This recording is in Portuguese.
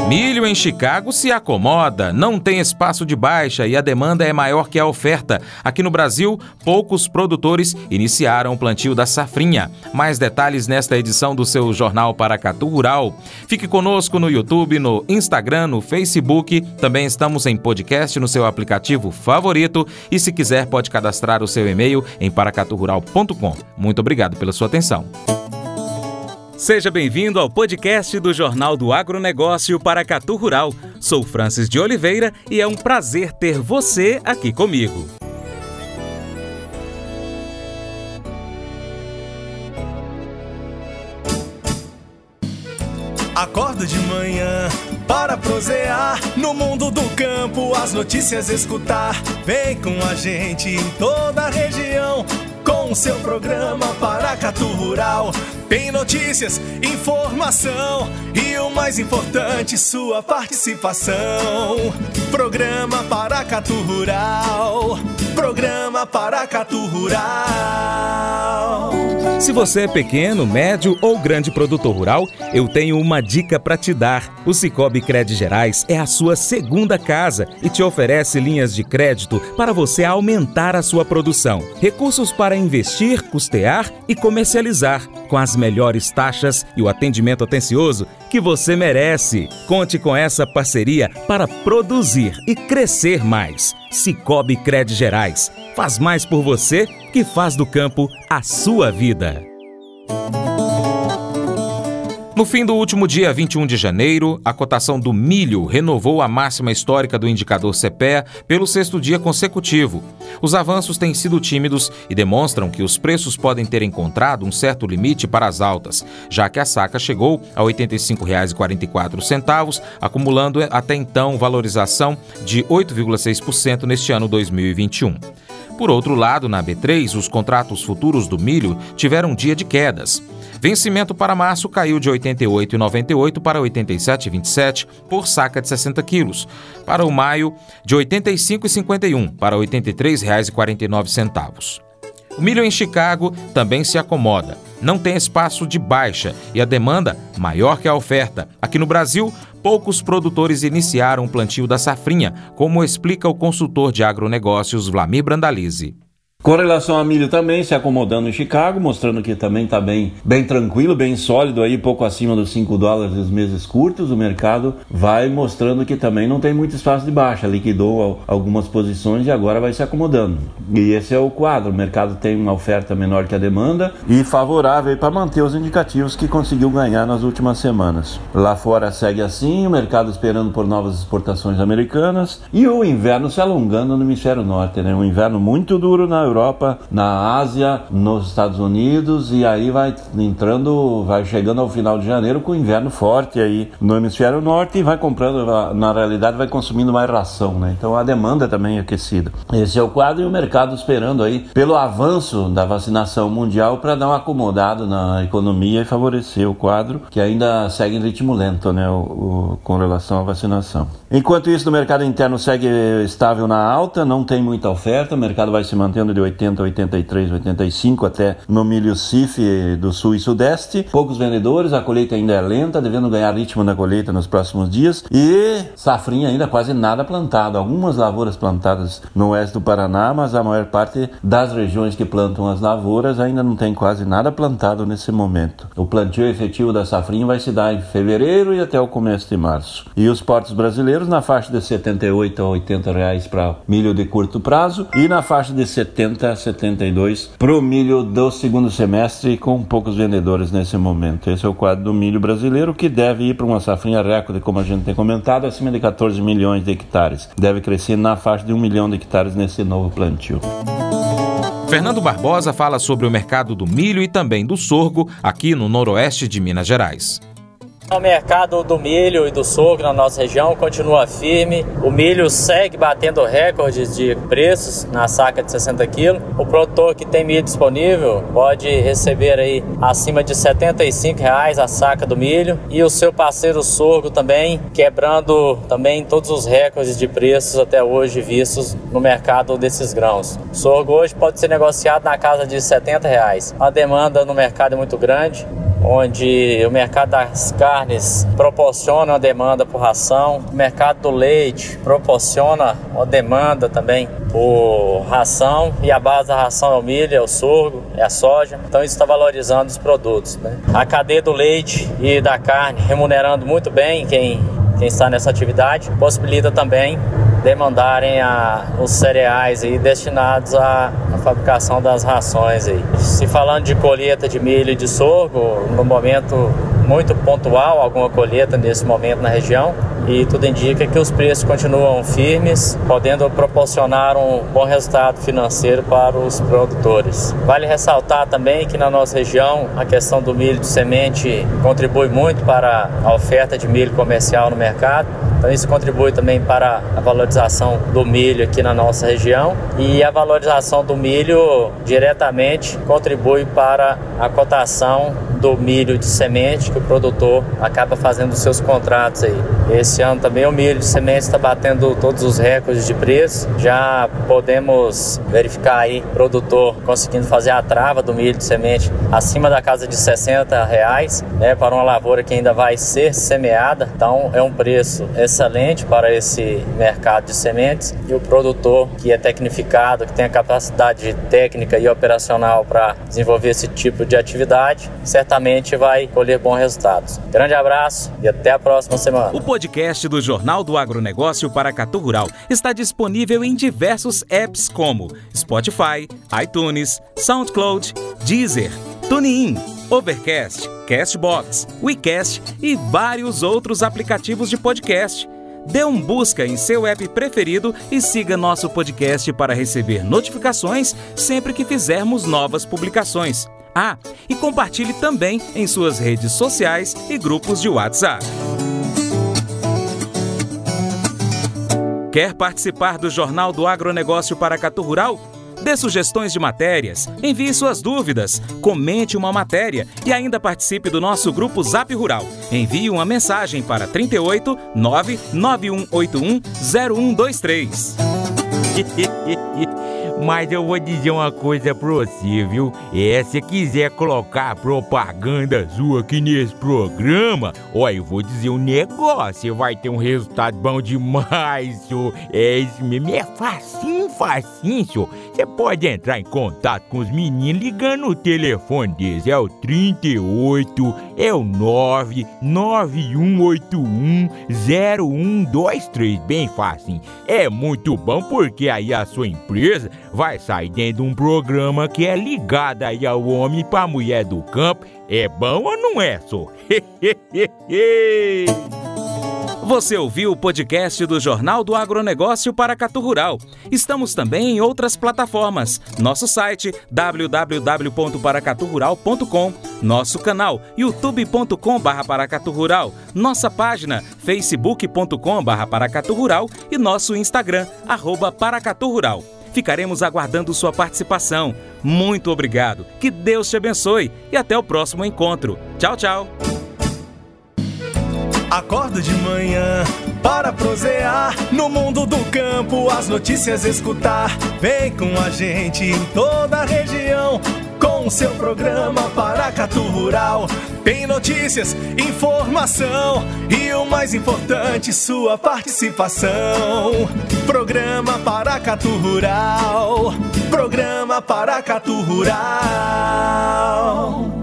Milho em Chicago se acomoda, não tem espaço de baixa e a demanda é maior que a oferta. Aqui no Brasil, poucos produtores iniciaram o plantio da safrinha. Mais detalhes nesta edição do seu Jornal Paracatu Rural. Fique conosco no YouTube, no Instagram, no Facebook. Também estamos em podcast no seu aplicativo favorito. E se quiser, pode cadastrar o seu e-mail em paracaturural.com. Muito obrigado pela sua atenção. Seja bem-vindo ao podcast do Jornal do Agronegócio Paracatu Rural. Sou Francis de Oliveira e é um prazer ter você aqui comigo. Acordo de manhã para prosear no mundo do campo, as notícias escutar. Vem com a gente em toda a região com o seu programa Paracatu Rural. Tem notícias, informação e o mais importante, sua participação. Programa Paracatu Rural. Programa Paracatu Rural. Se você é pequeno, médio ou grande produtor rural, eu tenho uma dica para te dar. O Sicoob Cred Gerais é a sua segunda casa e te oferece linhas de crédito para você aumentar a sua produção. Recursos para investir, custear e comercializar, com as melhores taxas e o atendimento atencioso que você merece. Conte com essa parceria para produzir e crescer mais. Sicoob Cred Gerais. Faz mais por você que faz do campo a sua vida. No fim do último dia 21 de janeiro, a cotação do milho renovou a máxima histórica do indicador CPEA pelo sexto dia consecutivo. Os avanços têm sido tímidos e demonstram que os preços podem ter encontrado um certo limite para as altas, já que a saca chegou a R$ 85,44, acumulando até então valorização de 8,6% neste ano 2021. Por outro lado, na B3, os contratos futuros do milho tiveram um dia de quedas. Vencimento para março caiu de R$ 88,98 para R$ 87,27 por saca de 60 quilos. Para o maio, de R$ 85,51 para R$ 83,49. O milho em Chicago também se acomoda. Não tem espaço de baixa e a demanda maior que a oferta. Aqui no Brasil, poucos produtores iniciaram o plantio da safrinha, como explica o consultor de agronegócios Vlamir Brandalize. Com relação a milho também se acomodando em Chicago, mostrando que também está bem tranquilo, bem sólido, aí pouco acima dos $5 nos meses curtos. O mercado vai mostrando que também não tem muito espaço de baixa, liquidou algumas posições e agora vai se acomodando. E esse é o quadro, o mercado tem uma oferta menor que a demanda e favorável para manter os indicativos que conseguiu ganhar nas últimas semanas. Lá fora segue assim, o mercado esperando por novas exportações americanas e o inverno se alongando no hemisfério norte, né? Um inverno muito duro na Europa, na Ásia, nos Estados Unidos, e aí vai chegando ao final de janeiro com inverno forte aí no hemisfério norte e vai comprando, na realidade vai consumindo mais ração, né? Então a demanda também é aquecida. Esse é o quadro e o mercado esperando aí pelo avanço da vacinação mundial para dar uma acomodada na economia e favorecer o quadro, que ainda segue em ritmo lento, né? Com relação à vacinação. Enquanto isso, o mercado interno segue estável na alta, não tem muita oferta, o mercado vai se mantendo de 80, 83, 85 até no milho CIF do sul e sudeste. Poucos vendedores, a colheita ainda é lenta, devendo ganhar ritmo na colheita nos próximos dias. E safrinha ainda quase nada plantado. Algumas lavouras plantadas no oeste do Paraná, mas a maior parte das regiões que plantam as lavouras ainda não tem quase nada plantado nesse momento. O plantio efetivo da safrinha vai se dar em fevereiro e até o começo de março. E os portos brasileiros na faixa de R$ 78 a R$ 80 para milho de curto prazo e na faixa de 70 a 72 para o milho do segundo semestre, com poucos vendedores nesse momento. Esse é o quadro do milho brasileiro, que deve ir para uma safrinha recorde, como a gente tem comentado, acima de 14 milhões de hectares. Deve crescer na faixa de 1 milhão de hectares nesse novo plantio. Fernando Barbosa fala sobre o mercado do milho e também do sorgo aqui no noroeste de Minas Gerais. O mercado do milho e do sorgo na nossa região continua firme. O milho segue batendo recordes de preços na saca de 60 quilos. O produtor que tem milho disponível pode receber aí acima de R$ 75 a saca do milho. E o seu parceiro sorgo também quebrando também todos os recordes de preços até hoje vistos no mercado desses grãos. O sorgo hoje pode ser negociado na casa de R$ 70. A demanda no mercado é muito grande. onde o mercado das carnes proporciona uma demanda por ração, o mercado do leite proporciona uma demanda também por ração, e a base da ração é o milho, é o sorgo, é a soja, então isso está valorizando os produtos, né? A cadeia do leite e da carne remunerando muito bem quem está nessa atividade, possibilita também demandarem os cereais aí destinados à fabricação das rações aí. Se falando de colheita de milho e de sorgo, no momento muito pontual, alguma colheita nesse momento na região, e tudo indica que os preços continuam firmes, podendo proporcionar um bom resultado financeiro para os produtores. Vale ressaltar também que na nossa região a questão do milho de semente contribui muito para a oferta de milho comercial no mercado, então isso contribui também para a valorização do milho aqui na nossa região, e a valorização do milho diretamente contribui para a cotação do milho de semente que o produtor acaba fazendo os seus contratos aí. Esse ano também o milho de semente está batendo todos os recordes de preço. Já podemos verificar aí o produtor conseguindo fazer a trava do milho de semente acima da casa de R$60, né, para uma lavoura que ainda vai ser semeada. Então é um preço excelente para esse mercado de sementes, e o produtor que é tecnificado, que tem a capacidade técnica e operacional para desenvolver esse tipo de atividade, certamente vai colher bons resultados. Grande abraço e até a próxima semana. O podcast do Jornal do Agronegócio Paracatu Rural está disponível em diversos apps como Spotify, iTunes, SoundCloud, Deezer, TuneIn, Overcast, Castbox, WeCast e vários outros aplicativos de podcast. Dê um busca em seu app preferido e siga nosso podcast para receber notificações sempre que fizermos novas publicações. Ah, e compartilhe também em suas redes sociais e grupos de WhatsApp. Quer participar do Jornal do Agronegócio Paracatu Rural? Dê sugestões de matérias, envie suas dúvidas, comente uma matéria e ainda participe do nosso grupo Zap Rural. Envie uma mensagem para 38 99181 0123. Mas eu vou dizer uma coisa pra você, viu? Se quiser colocar propaganda sua aqui nesse programa, olha, eu vou dizer um negócio, você vai ter um resultado bom demais, senhor. É isso mesmo, é facinho, senhor. Você pode entrar em contato com os meninos ligando o telefone deles, é o 38, é o 99181 0123, bem facinho. É muito bom porque aí a sua empresa vai sair dentro de um programa que é ligado aí ao homem para a mulher do campo. É bom ou não é, só? Você ouviu o podcast do Jornal do Agronegócio Paracatu Rural. Estamos também em outras plataformas. Nosso site www.paracaturural.com, nosso canal youtube.com/paracaturural, nossa página facebook.com/paracaturural e nosso Instagram @paracaturural. Ficaremos aguardando sua participação. Muito obrigado, que Deus te abençoe e até o próximo encontro. Tchau, tchau. Acordo de manhã para prosear no mundo do campo, as notícias escutar. Vem com a gente em toda a região com o seu programa Paracatu Rural. Tem notícias, informação e o mais importante, sua participação. Programa Paracatu Rural. Programa Paracatu Rural.